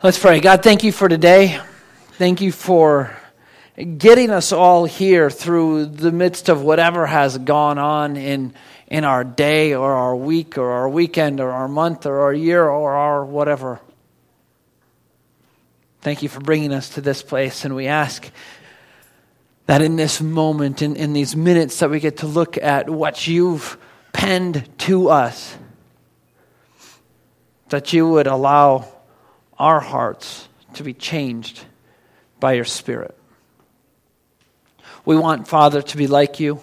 Let's pray. God, thank you for today. Thank you for getting us all here through the midst of whatever has gone on in our day or our week or our weekend or our month or our year or our whatever. Thank you for bringing us to this place, and we ask that in this moment, in these minutes that we get to look at what you've penned to us, that you would allow our hearts to be changed by your Spirit. We want, Father, to be like you,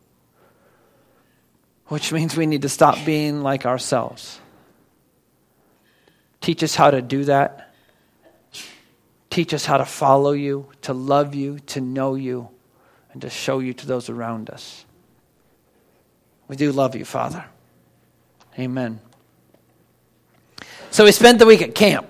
which means we need to stop being like ourselves. Teach us how to do that. Teach us how to follow you, to love you, to know you, and to show you to those around us. We do love you, Father. Amen. So we spent the week at camp.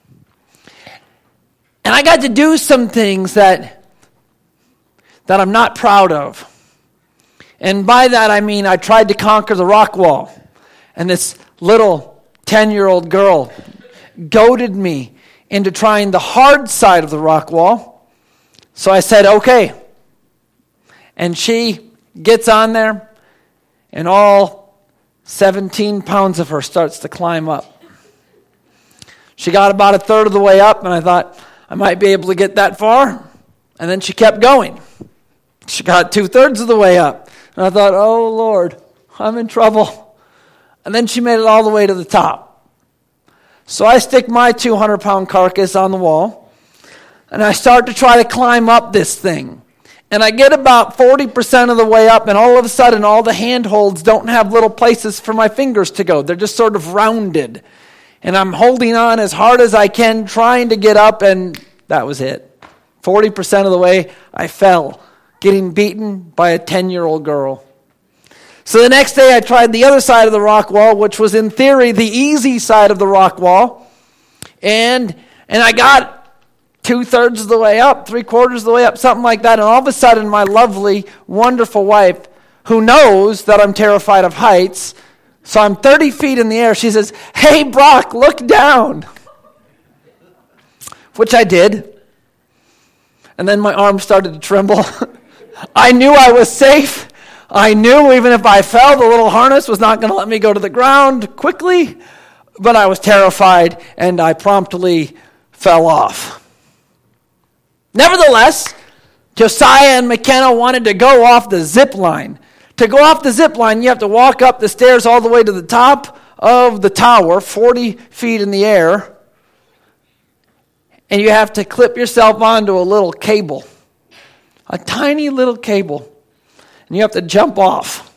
And I got to do some things that I'm not proud of. And by that I mean I tried to conquer the rock wall. And this little 10-year-old girl goaded me into trying the hard side of the rock wall. So I said, okay. And she gets on there, and all 17 pounds of her starts to climb up. She got about a third of the way up, and I thought, I might be able to get that far. And then she kept going. She got 2/3 of the way up. And I thought, oh, Lord, I'm in trouble. And then she made it all the way to the top. So I stick my 200-pound carcass on the wall, and I start to try to climb up this thing. And I get about 40% of the way up, and all of a sudden, all the handholds don't have little places for my fingers to go. They're just sort of rounded. And I'm holding on as hard as I can, trying to get up, and that was it. 40% of the way, I fell, getting beaten by a 10-year-old girl. So the next day, I tried the other side of the rock wall, which was in theory the easy side of the rock wall. And I got 2/3 of the way up, 3/4 of the way up, something like that. And all of a sudden, my lovely, wonderful wife, who knows that I'm terrified of heights, so I'm 30 feet in the air. She says, hey, Brock, look down. Which I did. And then my arm started to tremble. I knew I was safe. I knew even if I fell, the little harness was not going to let me go to the ground quickly. But I was terrified, and I promptly fell off. Nevertheless, Josiah and McKenna wanted to go off the zip line. To go off the zip line, you have to walk up the stairs all the way to the top of the tower, 40 feet in the air. And you have to clip yourself onto a little cable, a tiny little cable. And you have to jump off.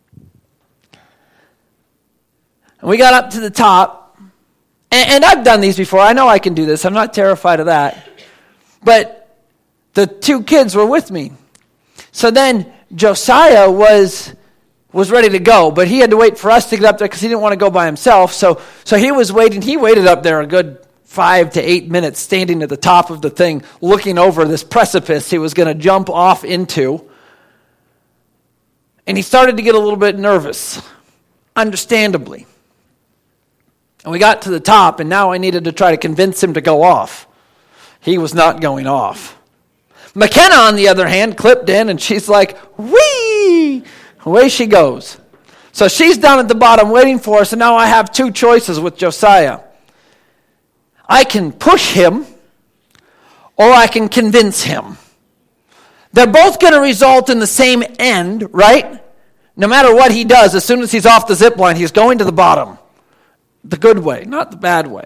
And we got up to the top. And I've done these before. I know I can do this. I'm not terrified of that. But the two kids were with me. So then Josiah was ready to go, but he had to wait for us to get up there because he didn't want to go by himself. So he was waiting. He waited up there a good 5 to 8 minutes, standing at the top of the thing, looking over this precipice he was going to jump off into. And he started to get a little bit nervous, understandably. And we got to the top, and now I needed to try to convince him to go off. He was not going off. McKenna, on the other hand, clipped in, and she's like, whee! Away she goes. So she's down at the bottom waiting for us, and now I have two choices with Josiah. I can push him, or I can convince him. They're both going to result in the same end, right? No matter what he does, as soon as he's off the zip line, he's going to the bottom. The good way, not the bad way.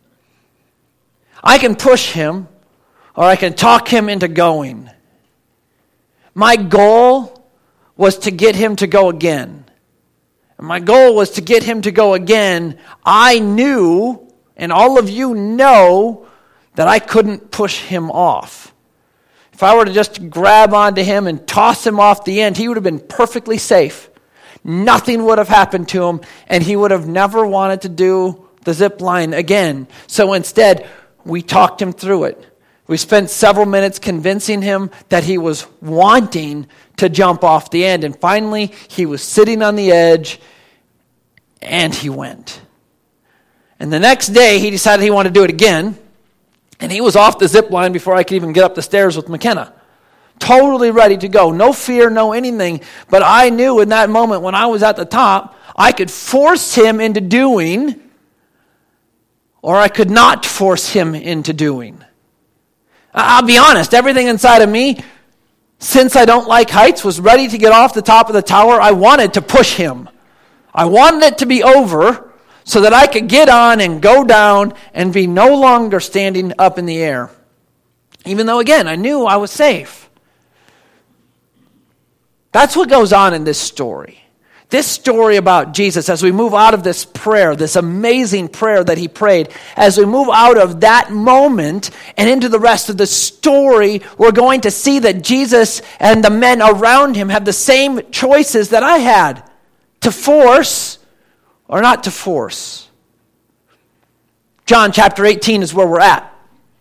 I can push him, or I can talk him into going. My goal was to get him to go again. And my goal was to get him to go again. I knew, and all of you know, that I couldn't push him off. If I were to just grab onto him and toss him off the end, he would have been perfectly safe. Nothing would have happened to him, and he would have never wanted to do the zip line again. So instead, we talked him through it. We spent several minutes convincing him that he was wanting to jump off the end. And finally, he was sitting on the edge, and he went. And the next day, he decided he wanted to do it again. And he was off the zip line before I could even get up the stairs with McKenna. Totally ready to go. No fear, no anything. But I knew in that moment when I was at the top, I could force him into doing, or I could not force him into doing. I'll be honest, everything inside of me, since I don't like heights, was ready to get off the top of the tower. I wanted to push him. I wanted it to be over so that I could get on and go down and be no longer standing up in the air. Even though, again, I knew I was safe. That's what goes on in this story. This story about Jesus, as we move out of this prayer, this amazing prayer that he prayed, as we move out of that moment and into the rest of the story, we're going to see that Jesus and the men around him have the same choices that I had, to force or not to force. John chapter 18 is where we're at.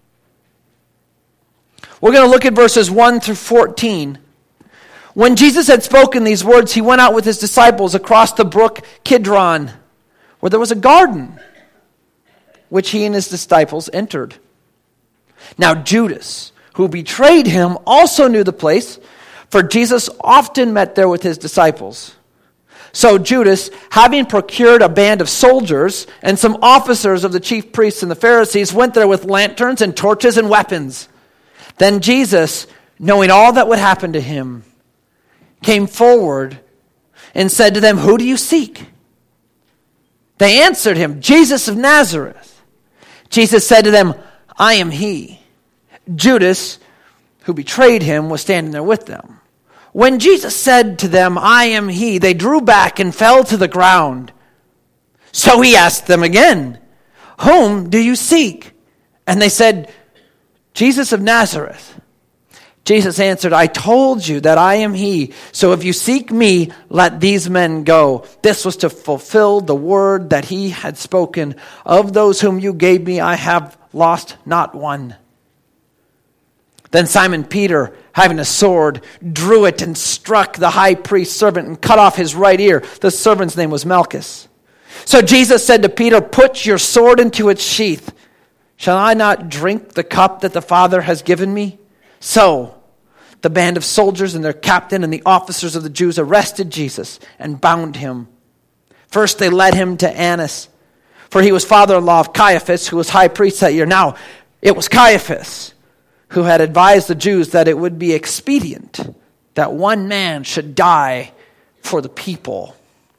We're going to look at verses 1 through 14. When Jesus had spoken these words, he went out with his disciples across the brook Kidron, where there was a garden, which he and his disciples entered. Now Judas, who betrayed him, also knew the place, for Jesus often met there with his disciples. So Judas, having procured a band of soldiers and some officers of the chief priests and the Pharisees, went there with lanterns and torches and weapons. Then Jesus, knowing all that would happen to him, came forward and said to them, "Who do you seek?" They answered him, "Jesus of Nazareth." Jesus said to them, "I am he." Judas, who betrayed him, was standing there with them. When Jesus said to them, "I am he," they drew back and fell to the ground. So he asked them again, "Whom do you seek?" And they said, "Jesus of Nazareth." Jesus answered, "I told you that I am he. So if you seek me, let these men go." This was to fulfill the word that he had spoken. "Of those whom you gave me, I have lost not one." Then Simon Peter, having a sword, drew it and struck the high priest's servant and cut off his right ear. The servant's name was Malchus. So Jesus said to Peter, "Put your sword into its sheath. Shall I not drink the cup that the Father has given me?" So the band of soldiers and their captain and the officers of the Jews arrested Jesus and bound him. First they led him to Annas, for he was father-in-law of Caiaphas, who was high priest that year. Now, it was Caiaphas who had advised the Jews that it would be expedient that one man should die for the people.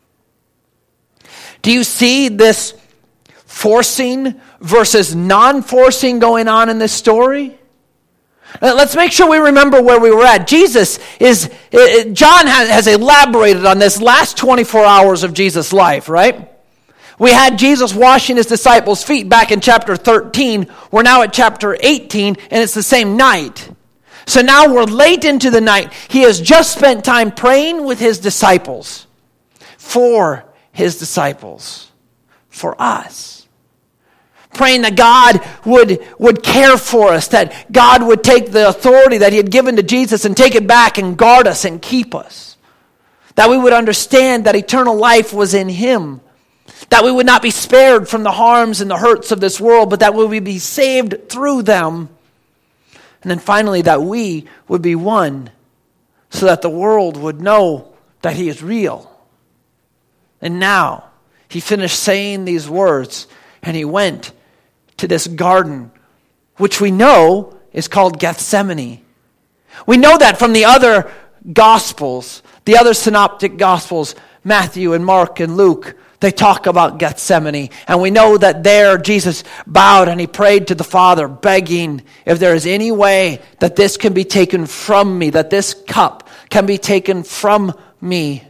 Do you see this forcing versus non-forcing going on in this story? Let's make sure we remember where we were at. John has elaborated on this last 24 hours of Jesus' life, right? We had Jesus washing his disciples' feet back in chapter 13. We're now at chapter 18, and it's the same night. So now we're late into the night. He has just spent time praying with his disciples, for his disciples, for us. Praying that God would care for us, that God would take the authority that he had given to Jesus and take it back and guard us and keep us. That we would understand that eternal life was in him. That we would not be spared from the harms and the hurts of this world, but that we would be saved through them. And then finally, that we would be one, so that the world would know that he is real. And now, he finished saying these words, and he went to this garden, which we know is called Gethsemane. We know that from the other Gospels, the other synoptic Gospels, Matthew and Mark and Luke, they talk about Gethsemane. And we know that there Jesus bowed and he prayed to the Father, begging, if there is any way that this can be taken from me, that this cup can be taken from me.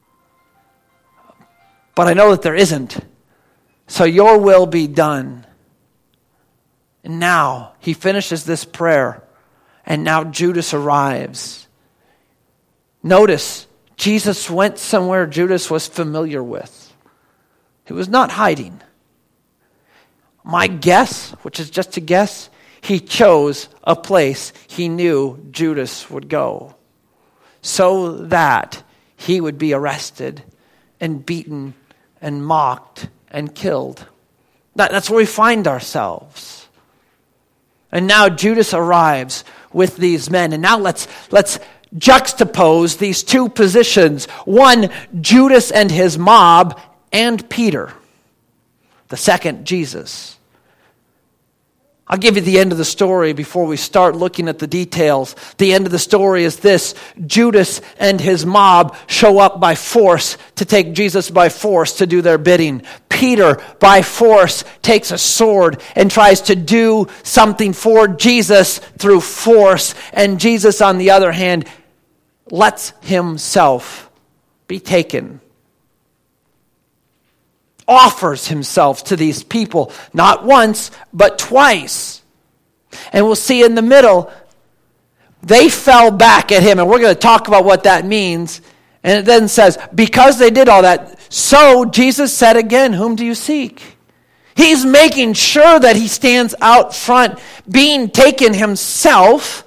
But I know that there isn't. So your will be done. And now he finishes this prayer, and now Judas arrives. Notice, Jesus went somewhere Judas was familiar with. He was not hiding. My guess, which is just a guess, he chose a place he knew Judas would go, so that he would be arrested and beaten and mocked and killed. That's where we find ourselves. And now Judas arrives with these men. And now let's juxtapose these two positions. One, Judas and his mob, and Peter. The second, Jesus. I'll give you the end of the story before we start looking at the details. The end of the story is this. Judas and his mob show up by force to take Jesus by force to do their bidding. Peter, by force, takes a sword and tries to do something for Jesus through force. And Jesus, on the other hand, lets himself be taken. Offers himself to these people, not once, but twice. And we'll see in the middle, they fell back at him, and we're going to talk about what that means. And it then says, because they did all that, so Jesus said again, whom do you seek? He's making sure that he stands out front, being taken himself,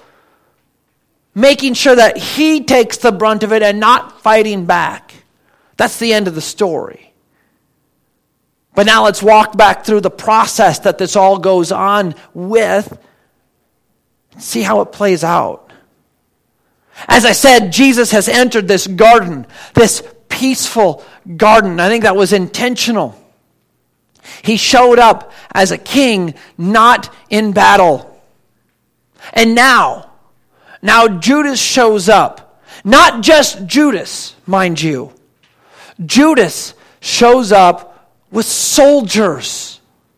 making sure that he takes the brunt of it and not fighting back. That's the end of the story. But now let's walk back through the process that this all goes on with and see how it plays out. As I said, Jesus has entered this garden, this peaceful garden. I think that was intentional. He showed up as a king, not in battle. And now Judas shows up. Not just Judas, mind you. Judas shows up with soldiers.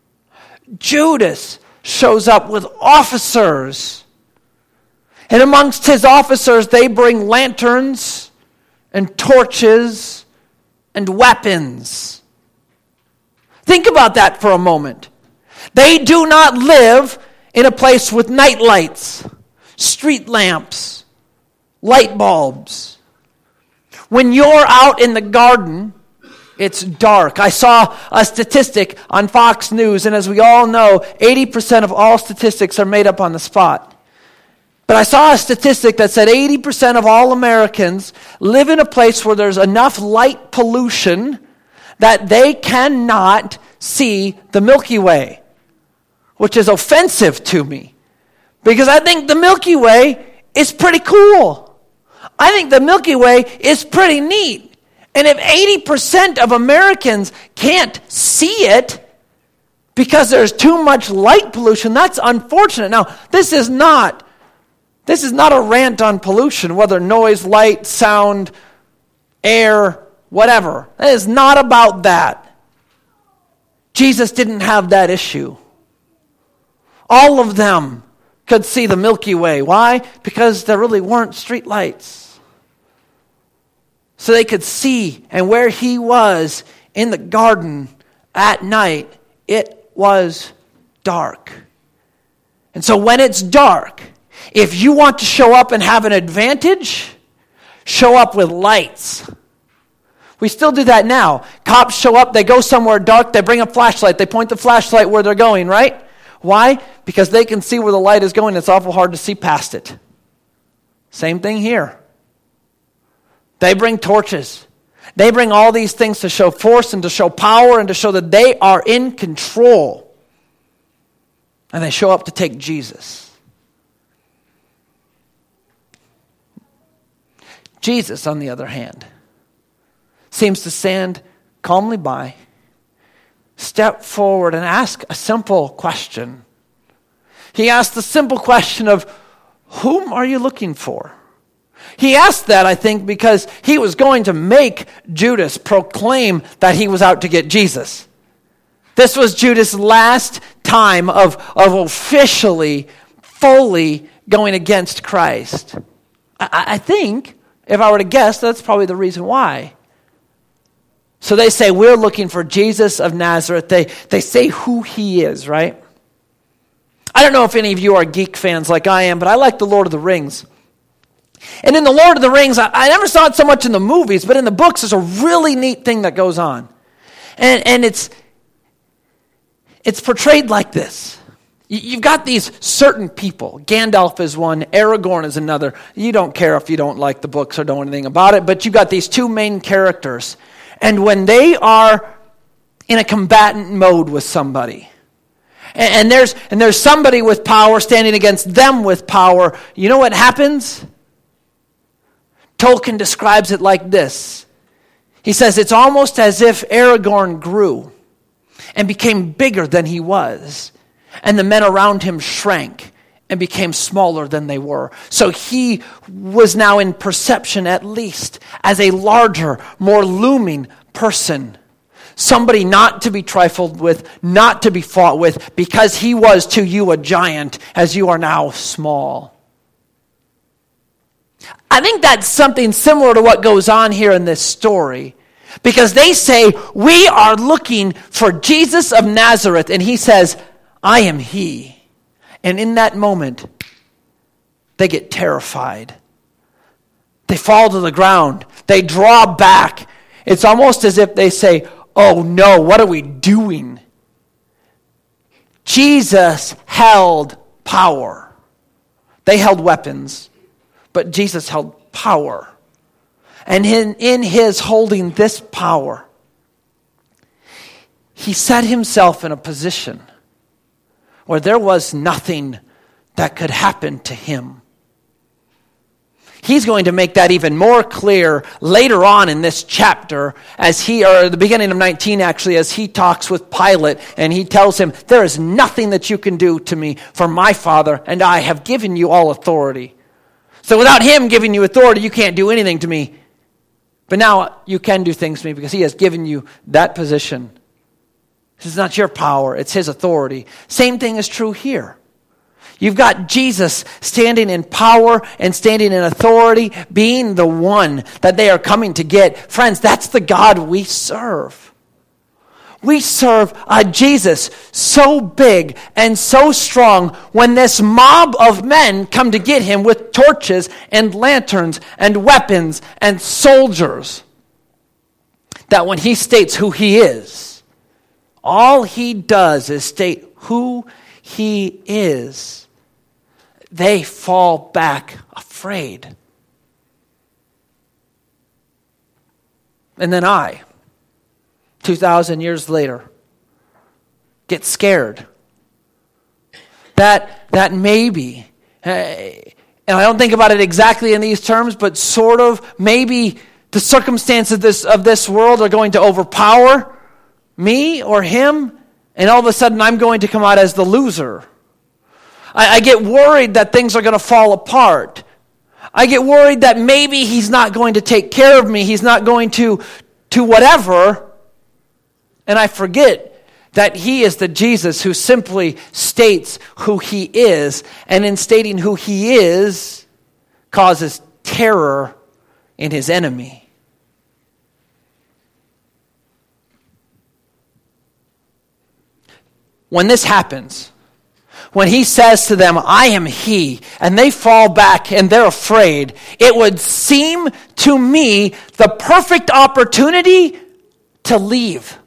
Judas shows up with officers. And amongst his officers, they bring lanterns and torches and weapons. Think about that for a moment. They do not live in a place with night lights, street lamps, light bulbs. When you're out in the garden, it's dark. I saw a statistic on Fox News, and as we all know, 80% of all statistics are made up on the spot. But I saw a statistic that said 80% of all Americans live in a place where there's enough light pollution that they cannot see the Milky Way, which is offensive to me, because I think the Milky Way is pretty cool. I think the Milky Way is pretty neat. And if 80% of Americans can't see it because there's too much light pollution, that's unfortunate. Now, this is not a rant on pollution, whether noise, light, sound, air, whatever. It is not about that. Jesus didn't have that issue. All of them could see the Milky Way. Why? Because there really weren't street lights. So they could see, and where he was in the garden at night, it was dark. And so when it's dark, if you want to show up and have an advantage, show up with lights. We still do that now. Cops show up, they go somewhere dark, they bring a flashlight, they point the flashlight where they're going, right? Why? Because they can see where the light is going. It's awful hard to see past it. Same thing here. They bring torches. They bring all these things to show force and to show power and to show that they are in control. And they show up to take Jesus. Jesus, on the other hand, seems to stand calmly by, step forward and ask a simple question. He asked the simple question of, whom are you looking for? He asked that, I think, because he was going to make Judas proclaim that he was out to get Jesus. This was Judas' last time of officially, fully going against Christ. I think, if I were to guess, that's probably the reason why. So they say, we're looking for Jesus of Nazareth. They say who he is, right? I don't know if any of you are geek fans like I am, but I like the Lord of the Rings. And in the Lord of the Rings, I never saw it so much in the movies, but in the books, there's a really neat thing that goes on. And it's portrayed like this. You've got these certain people. Gandalf is one, Aragorn is another. You don't care if you don't like the books or know anything about it, but you've got these two main characters. And when they are in a combatant mode with somebody, And there's somebody with power standing against them with power. You know what happens? Tolkien describes it like this. He says it's almost as if Aragorn grew and became bigger than he was, and the men around him shrank and became smaller than they were. So he was now in perception, at least, as a larger, more looming person. Somebody not to be trifled with, not to be fought with, because he was to you a giant, as you are now small. I think that's something similar to what goes on here in this story. Because they say, we are looking for Jesus of Nazareth. And he says, I am he. And in that moment, they get terrified. They fall to the ground. They draw back. It's almost as if they say, oh no, what are we doing? Jesus held power. They held weapons, but Jesus held power. And in his holding this power, he set himself in a position where there was nothing that could happen to him. He's going to make that even more clear later on in this chapter, or the beginning of 19 actually, as he talks with Pilate, and he tells him, there is nothing that you can do to me, for my Father and I have given you all authority. So without him giving you authority, you can't do anything to me. But now you can do things to me because he has given you that position. This is not your power, it's his authority. Same thing is true here. You've got Jesus standing in power and standing in authority, being the one that they are coming to get. Friends, that's the God we serve. We serve a Jesus so big and so strong, when this mob of men come to get him with torches and lanterns and weapons and soldiers, that when he states who he is, all he does is state who he is. They fall back afraid. And then 2,000 years later, get scared. That maybe, and I don't think about it exactly in these terms, but sort of maybe the circumstances of this world are going to overpower me or him, and all of a sudden I'm going to come out as the loser. I get worried that things are going to fall apart. I get worried that maybe he's not going to take care of me. He's not going to whatever. And I forget that he is the Jesus who simply states who he is. And in stating who he is, causes terror in his enemy. When this happens, when he says to them, I am he, and they fall back and they're afraid, it would seem to me the perfect opportunity to leave,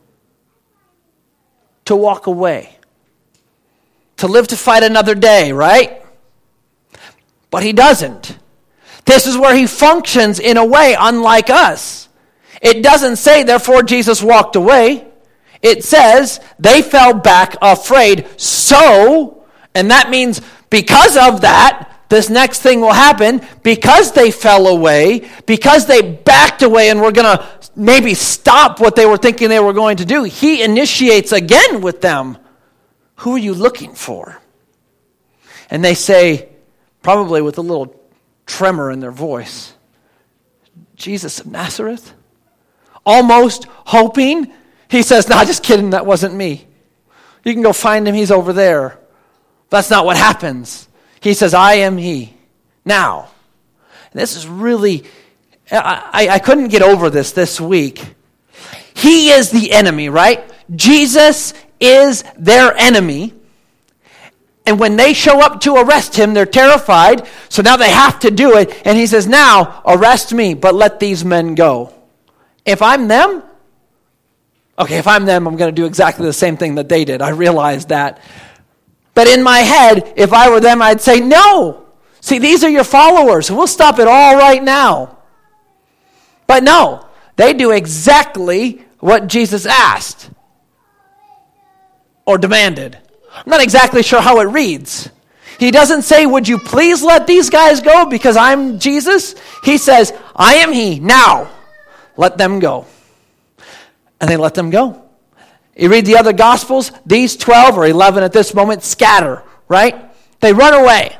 to walk away, to live to fight another day, right? But he doesn't. This is where he functions in a way unlike us. It doesn't say, therefore Jesus walked away. It says they fell back afraid. So, and that means because of that, this next thing will happen. Because they fell away, because they backed away and were going to maybe stop what they were thinking they were going to do, he initiates again with them. Who are you looking for? And they say, probably with a little tremor in their voice, Jesus of Nazareth? Almost hoping. He says, no, just kidding, that wasn't me. You can go find him, he's over there. That's not what happens. He says, I am he. Now, this is really, I couldn't get over this week. He is the enemy, right? Jesus is their enemy. And when they show up to arrest him, they're terrified. So now they have to do it. And he says, now arrest me, but let these men go. If I'm them, I'm going to do exactly the same thing that they did. I realize that. But in my head, if I were them, I'd say, no. See, these are your followers. We'll stop it all right now. But no, they do exactly what Jesus asked or demanded. I'm not exactly sure how it reads. He doesn't say, would you please let these guys go because I'm Jesus? He says, I am he. Now, let them go. And they let them go. You read the other Gospels, these 12 or 11 at this moment scatter, right? They run away.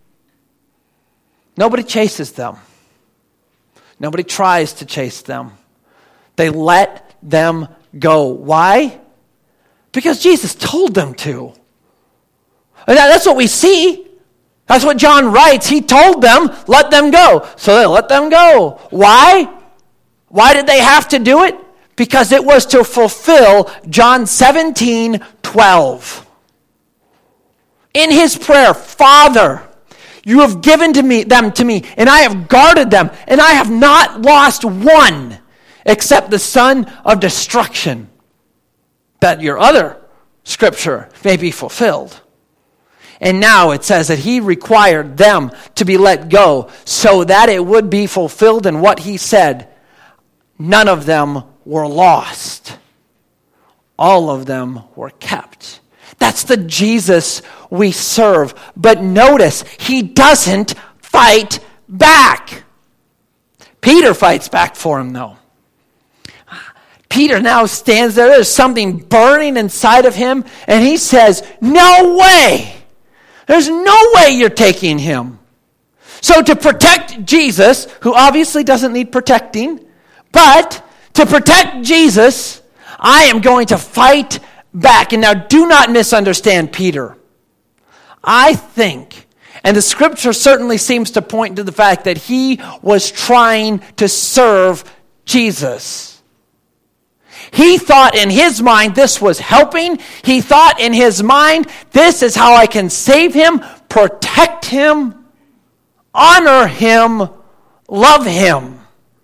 Nobody chases them. Nobody tries to chase them. They let them go. Why? Because Jesus told them to. And that's what we see. That's what John writes. He told them, let them go. So they let them go. Why? Why did they have to do it? Because it was to fulfill John 17:12. In his prayer, Father, you have given them to me, and I have guarded them, and I have not lost one, except the son of destruction, that your other scripture may be fulfilled. And now it says that he required them to be let go so that it would be fulfilled in what he said. None of them were lost. All of them were kept. That's the Jesus we serve. But notice, he doesn't fight back. Peter fights back for him, though. Peter now stands there. There's something burning inside of him. And he says, no way. There's no way you're taking him. So to protect Jesus, who obviously doesn't need protecting, but to protect Jesus, I am going to fight back. And now do not misunderstand Peter. I think, and the scripture certainly seems to point to the fact that he was trying to serve Jesus. He thought in his mind this was helping. He thought in his mind, this is how I can save him, protect him, honor him, love him.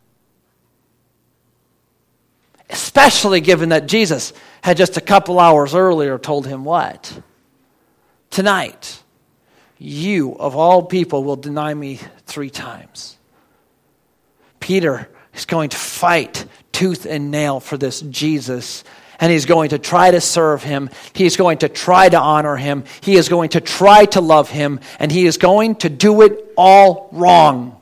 Especially given that Jesus had just a couple hours earlier told him what? Tonight, you of all people will deny me 3 times. Peter is going to fight tooth and nail for this Jesus, and he's going to try to serve him. He's going to try to honor him. He is going to try to love him, and he is going to do it all wrong.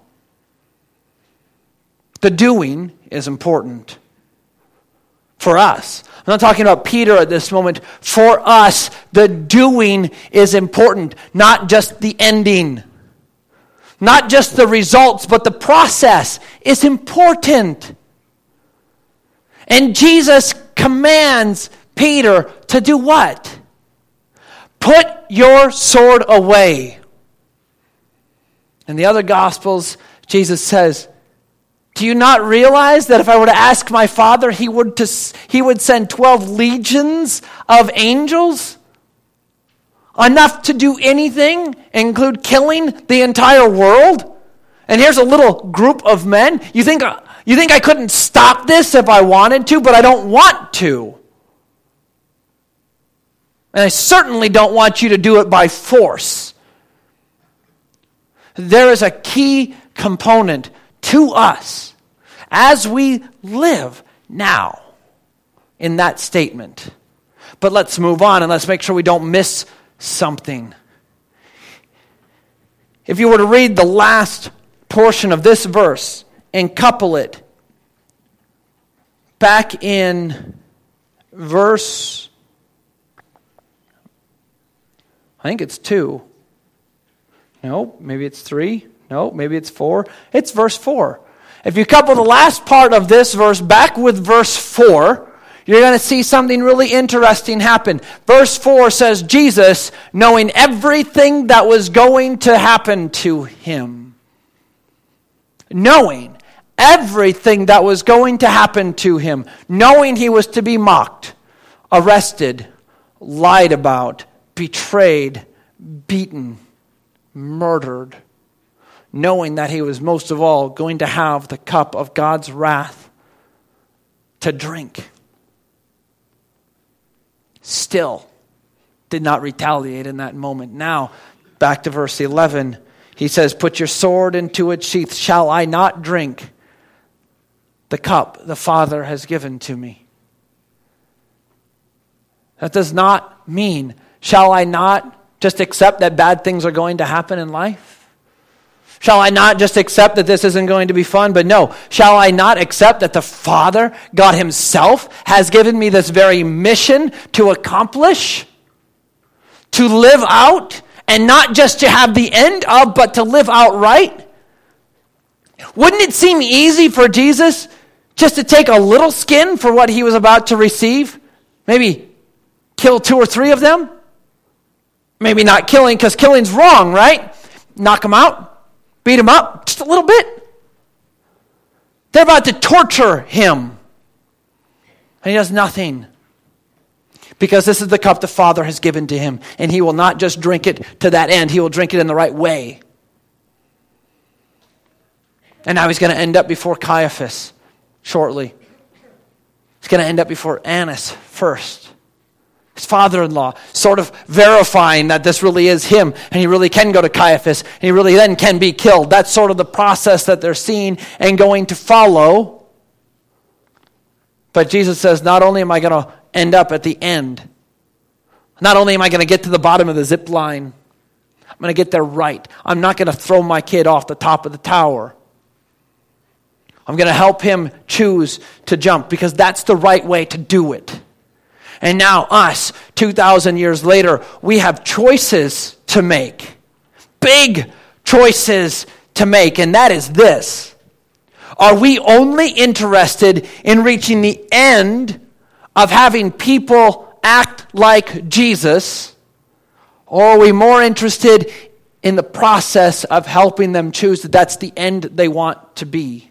The doing is important for us. I'm not talking about Peter at this moment. For us, the doing is important, not just the ending. Not just the results, but the process is important. And Jesus commands Peter to do what? Put your sword away. In the other Gospels, Jesus says, do you not realize that if I were to ask my Father, he would send 12 legions of angels? Enough to do anything, include killing the entire world? And here's a little group of men. You think I couldn't stop this if I wanted to, but I don't want to. And I certainly don't want you to do it by force. There is a key component to us as we live now in that statement. But let's move on and let's make sure we don't miss something. If you were to read the last portion of this verse and couple it back in verse, I think it's 2. No, maybe it's 3. No, maybe it's 4. It's verse 4. If you couple the last part of this verse back with verse 4, you're going to see something really interesting happen. Verse 4 says, Jesus, knowing everything that was going to happen to him. Knowing everything that was going to happen to him. Knowing he was to be mocked, arrested, lied about, betrayed, beaten, murdered. Knowing that he was most of all going to have the cup of God's wrath to drink. Still did not retaliate in that moment. Now, back to verse 11, he says, put your sword into its sheath. Shall I not drink the cup the Father has given to me? That does not mean shall I not just accept that bad things are going to happen in life? Shall I not just accept that this isn't going to be fun? But no, shall I not accept that the Father, God himself, has given me this very mission to accomplish? To live out, and not just to have the end of, but to live out right? Wouldn't it seem easy for Jesus just to take a little skin for what he was about to receive? Maybe kill 2 or 3 of them? Maybe not killing, because killing's wrong, right? Knock them out. Beat him up just a little bit. They're about to torture him. And he does nothing. Because this is the cup the Father has given to him. And he will not just drink it to that end. He will drink it in the right way. And now he's going to end up before Caiaphas shortly. He's going to end up before Annas first. His father-in-law, sort of verifying that this really is him, and he really can go to Caiaphas, and he really then can be killed. That's sort of the process that they're seeing and going to follow. But Jesus says, not only am I going to end up at the end, not only am I going to get to the bottom of the zip line, I'm going to get there right. I'm not going to throw my kid off the top of the tower. I'm going to help him choose to jump, because that's the right way to do it. And now us, 2,000 years later, we have choices to make. Big choices to make. And that is this. Are we only interested in reaching the end of having people act like Jesus? Or are we more interested in the process of helping them choose that that's the end they want to be?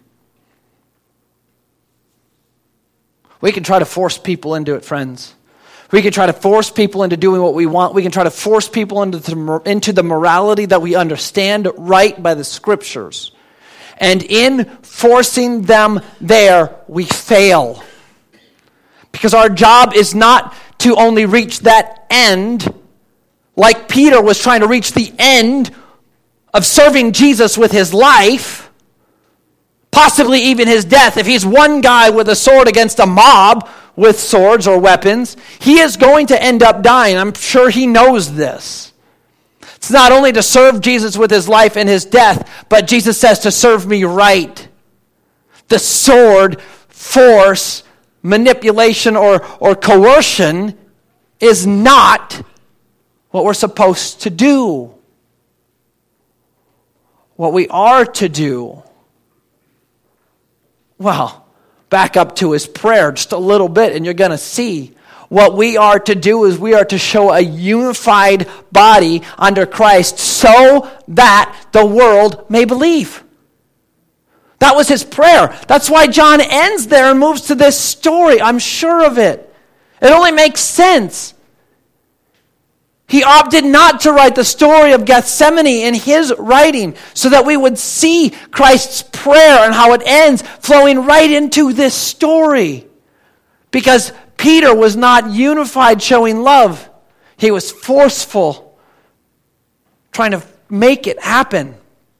We can try to force people into it, friends. We can try to force people into doing what we want. We can try to force people into the morality that we understand right by the Scriptures. And in forcing them there, we fail. Because our job is not to only reach that end, like Peter was trying to reach the end of serving Jesus with his life, possibly even his death. If he's one guy with a sword against a mob with swords or weapons, he is going to end up dying. I'm sure he knows this. It's not only to serve Jesus with his life and his death, but Jesus says to serve me right. The sword, force, manipulation, or coercion is not what we're supposed to do. What we are to do, well, back up to his prayer just a little bit and you're going to see. What we are to do is we are to show a unified body under Christ so that the world may believe. That was his prayer. That's why John ends there and moves to this story. I'm sure of it. It only makes sense. He opted not to write the story of Gethsemane in his writing so that we would see Christ's prayer and how it ends flowing right into this story. Because Peter was not unified showing love. He was forceful, trying to make it happen.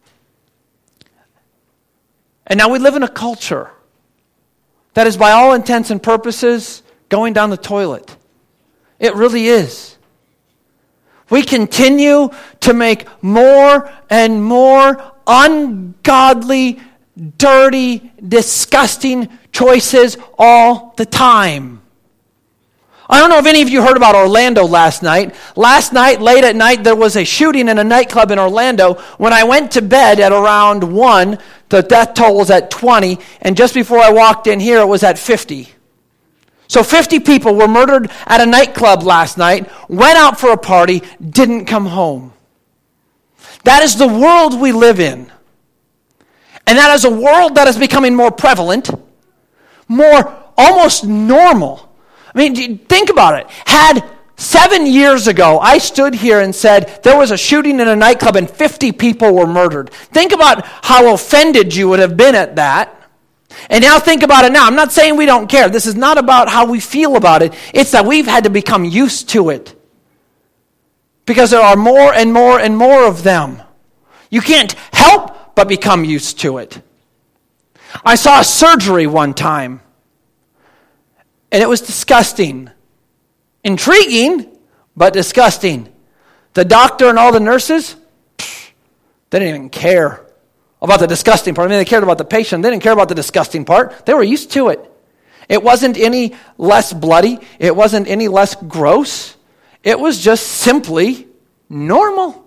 And now we live in a culture that is by all intents and purposes going down the toilet. It really is. We continue to make more and more ungodly, dirty, disgusting choices all the time. I don't know if any of you heard about Orlando last night. Last night, late at night, there was a shooting in a nightclub in Orlando. When I went to bed at around 1, the death toll was at 20, and just before I walked in here, it was at 50. So 50 people were murdered at a nightclub last night, went out for a party, didn't come home. That is the world we live in. And that is a world that is becoming more prevalent, more almost normal. I mean, think about it. Had 7 years ago, I stood here and said there was a shooting in a nightclub and 50 people were murdered. Think about how offended you would have been at that. And now think about it now. I'm not saying we don't care. This is not about how we feel about it. It's that we've had to become used to it. Because there are more and more and more of them. You can't help but become used to it. I saw a surgery one time. And it was disgusting. Intriguing, but disgusting. The doctor and all the nurses, they didn't even care about the disgusting part. I mean, they cared about the patient. They didn't care about the disgusting part. They were used to it. It wasn't any less bloody. It wasn't any less gross. It was just simply normal.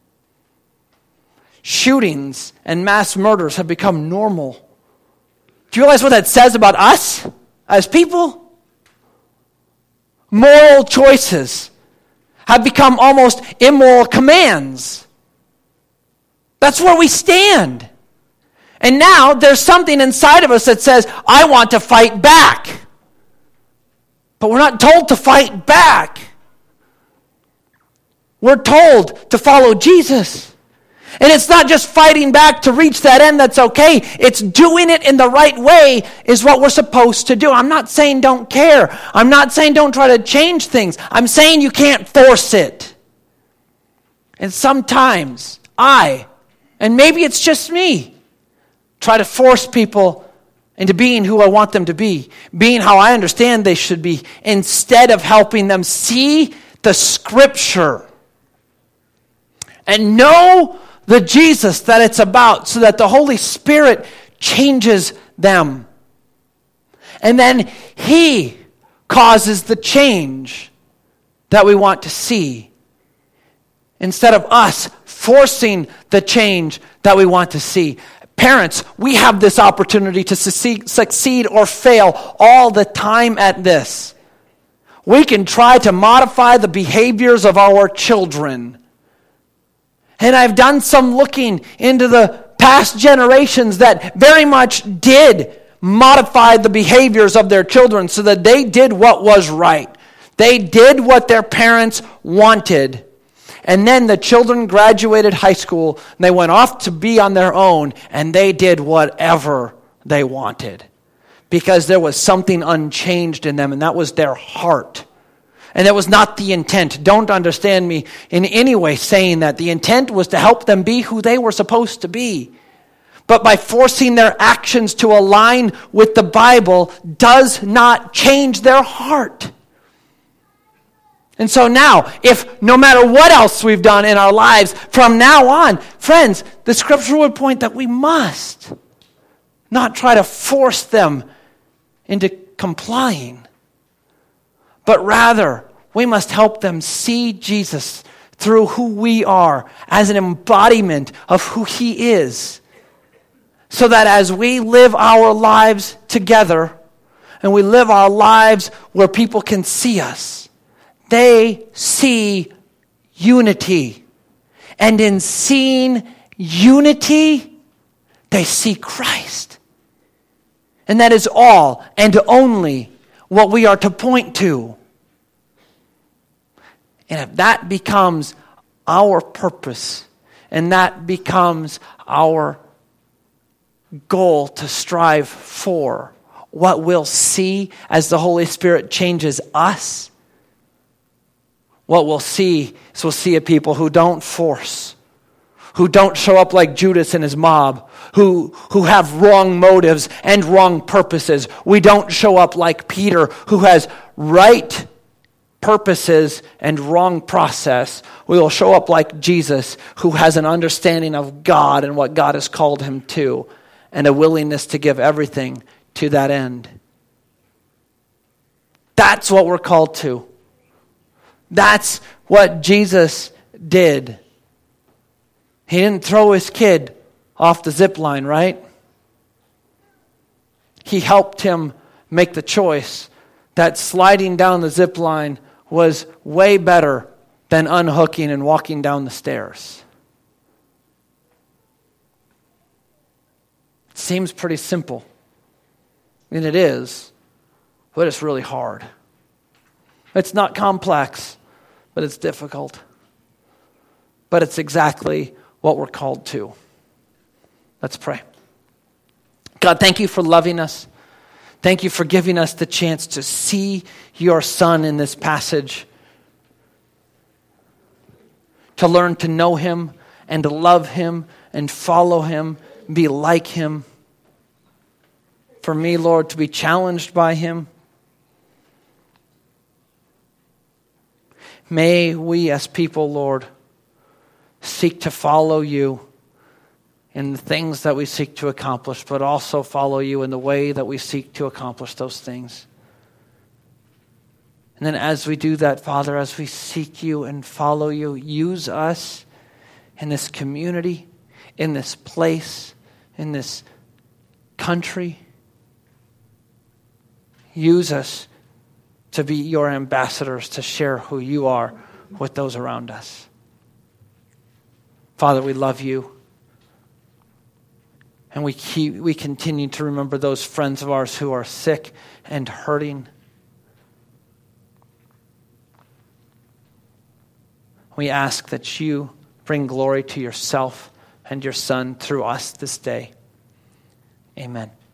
Shootings and mass murders have become normal. Do you realize what that says about us as people? Moral choices have become almost immoral commands. That's where we stand. And now there's something inside of us that says, I want to fight back. But we're not told to fight back. We're told to follow Jesus. And it's not just fighting back to reach that end that's okay. It's doing it in the right way is what we're supposed to do. I'm not saying don't care. I'm not saying don't try to change things. I'm saying you can't force it. And sometimes and maybe it's just me, try to force people into being who I want them to be, being how I understand they should be, instead of helping them see the Scripture and know the Jesus that it's about, so that the Holy Spirit changes them. And then He causes the change that we want to see, instead of us forcing the change that we want to see. Parents, we have this opportunity to succeed or fail all the time at this. We can try to modify the behaviors of our children. And I've done some looking into the past generations that very much did modify the behaviors of their children so that they did what was right. They did what their parents wanted. And then the children graduated high school, and they went off to be on their own, and they did whatever they wanted. Because there was something unchanged in them, and that was their heart. And that was not the intent. Don't understand me in any way saying that. The intent was to help them be who they were supposed to be. But by forcing their actions to align with the Bible does not change their heart. And so now, if no matter what else we've done in our lives, from now on, friends, the Scripture would point that we must not try to force them into complying. But rather, we must help them see Jesus through who we are as an embodiment of who He is. So that as we live our lives together, and we live our lives where people can see us, they see unity. And in seeing unity, they see Christ. And that is all and only what we are to point to. And if that becomes our purpose, and that becomes our goal to strive for, what we'll see as the Holy Spirit changes us, what we'll see is we'll see a people who don't force, who don't show up like Judas and his mob, who have wrong motives and wrong purposes. We don't show up like Peter, who has right purposes and wrong process. We will show up like Jesus, who has an understanding of God and what God has called him to, and a willingness to give everything to that end. That's what we're called to. That's what Jesus did. He didn't throw his kid off the zip line, right? He helped him make the choice that sliding down the zip line was way better than unhooking and walking down the stairs. It seems pretty simple. And it is, but it's really hard. It's not complex, but it's difficult. But it's exactly what we're called to. Let's pray. God, thank you for loving us. Thank you for giving us the chance to see your Son in this passage, to learn to know him and to love him and follow him, be like him. For me, Lord, to be challenged by him. May we as people, Lord, seek to follow you in the things that we seek to accomplish, but also follow you in the way that we seek to accomplish those things. And then as we do that, Father, as we seek you and follow you, use us in this community, in this place, in this country. Use us to be your ambassadors, to share who you are with those around us. Father, we love you. And we continue to remember those friends of ours who are sick and hurting. We ask that you bring glory to yourself and your Son through us this day. Amen.